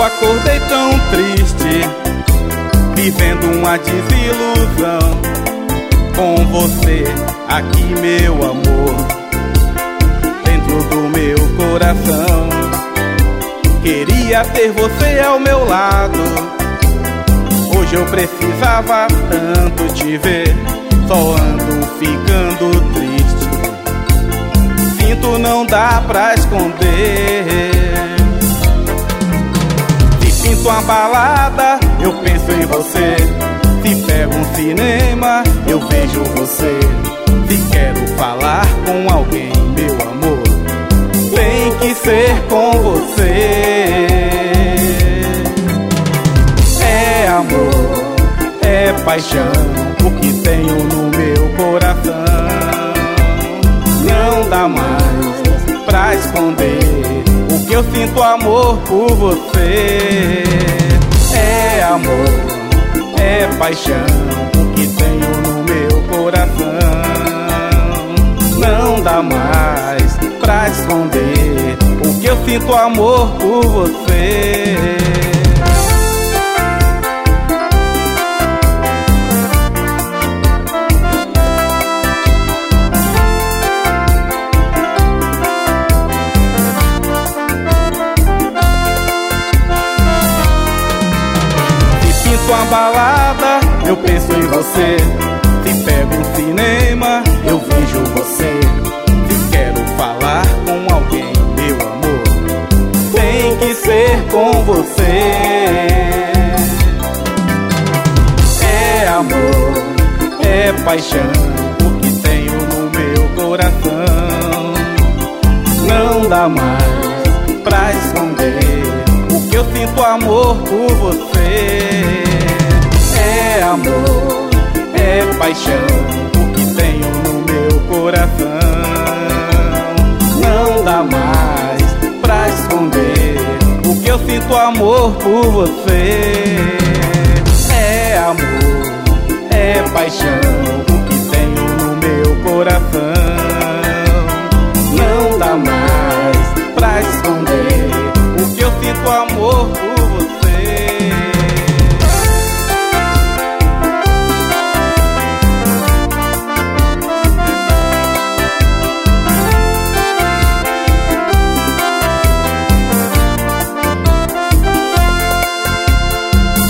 acordei tão triste, vivendo uma desilusão. Com você aqui, meu amor, dentro do meu coração. Queria ter você ao meu lado. Hoje eu precisava tanto te ver. Só ando ficando triste. Sinto, não dá pra esconder. Se pinto uma balada, eu penso em você. Se pego um cinema, eu vejo você. Se quero falar com alguém, meu amor, tem que ser com você. É amor, é paixão, o que tenho no meu coração. Não dá mais pra esconder o que eu sinto, amor, por você. É amor, é paixão, o que tenho no meu coração. Não dá mais pra esconder o que eu sinto, amor, por você. Uma balada, eu penso em você. Se pego um cinema, eu vejo você. Se quero falar com alguém, meu amor, tem que ser com você. É amor, é paixão, o que tenho no meu coração. Não dá mais pra esconder o que eu sinto, amor, por você. É amor, é paixão, o que tenho no meu coração. Não dá mais pra esconder o que eu sinto, amor, por você. É amor, é paixão, o que tenho no meu coração. Não dá mais pra esconder o que eu sinto, amor, por você.